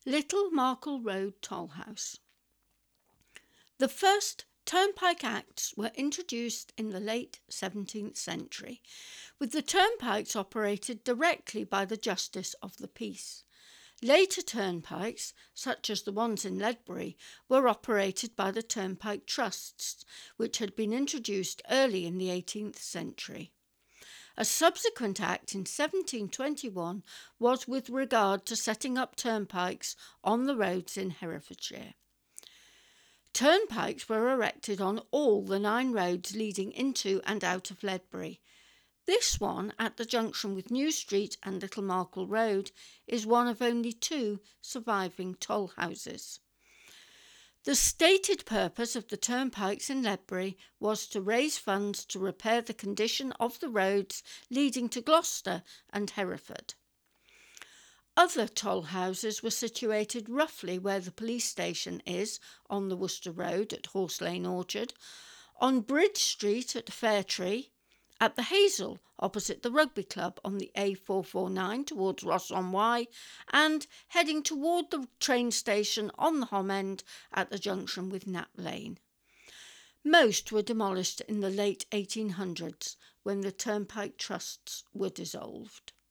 Little Marcle Road Toll House. The first Turnpike Acts were introduced in the late 17th century, with the turnpikes operated directly by the Justice of the Peace. Later turnpikes, such as the ones in Ledbury, were operated by the turnpike trusts, which had been introduced early in the 18th century. A subsequent act in 1721 was with regard to setting up turnpikes on the roads in Herefordshire. Turnpikes were erected on all the 9 roads leading into and out of Ledbury. This one, at the junction with New Street and Little Marcle Road, is one of only 2 surviving toll houses. The stated purpose of the turnpikes in Ledbury was to raise funds to repair the condition of the roads leading to Gloucester and Hereford. Other toll houses were situated roughly where the police station is on the Worcester Road at Horse Lane Orchard, on Bridge Street at Fairtree, at the Hazel opposite the Rugby Club on the A449 towards Ross-on-Wye, and heading toward the train station on the Hom End at the junction with Knapp Lane. Most were demolished in the late 1800s when the turnpike trusts were dissolved.